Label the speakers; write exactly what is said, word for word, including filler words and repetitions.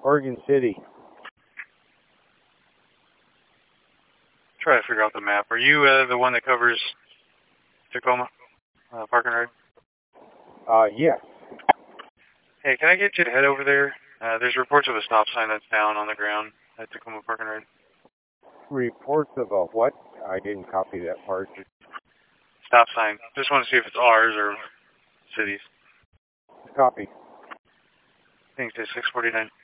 Speaker 1: Oregon City.
Speaker 2: Try to figure out the map. Are you uh, the one that covers Tacoma uh, Park and Ride?
Speaker 1: Uh, yes.
Speaker 2: Hey, can I get you to head over there? Uh, there's reports of a stop sign that's down on the ground at Tacoma Park and Ride.
Speaker 1: Reports of a what? I didn't copy that part.
Speaker 2: Stop sign. Just want to see if it's ours or cities.
Speaker 1: Copy.
Speaker 2: I think it's six forty-nine.